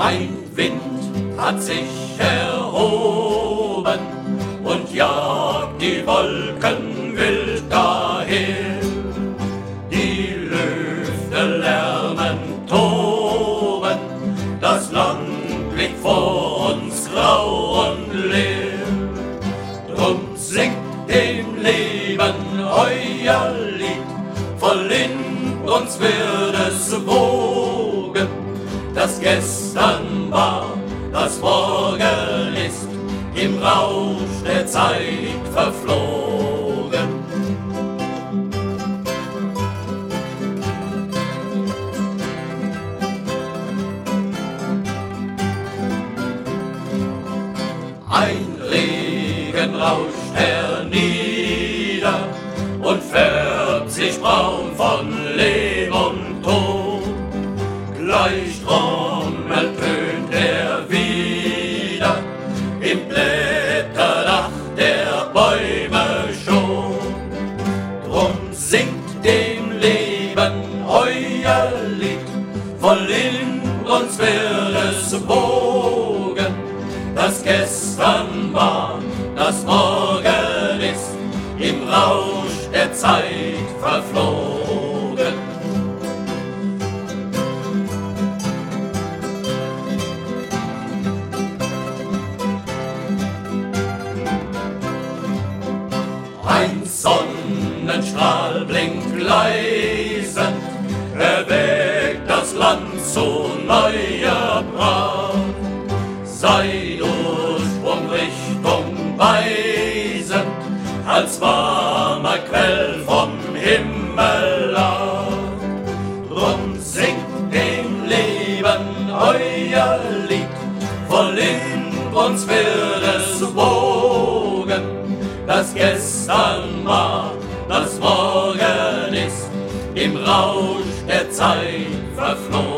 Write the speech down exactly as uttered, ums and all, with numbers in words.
Ein Wind hat sich erhoben und jagt die Wolken wild daher. Die Lüfte lärmen, toben, das Land liegt vor uns grau und leer. Drum singt dem Leben euer Lied, voll in uns wird es wogen. Das Gestern war, das Morgen ist, im Rausch der Zeit verflogen. Ein Regen rauscht hernieder und färbt sich braun von Leben und Tod. Gleich Trommel tönt er wieder im Blätterdach der Bäume schon. Drum singt dem Leben euer Lied, voll in uns wird es wogen. Das Gestern war, das Morgen ist, im Rausch der Zeit verflogen. Ein Sonnenstrahl blinkt leise, erweckt das Land zu neuer Pracht. Sei Ursprung Richtung weisend, als warmer Quell vom Himmel ab. Drum singt dem Leben euer Lied, voll in uns wird es wogen. Das Gestern war, das Morgen ist, im Rausch der Zeit verflogen.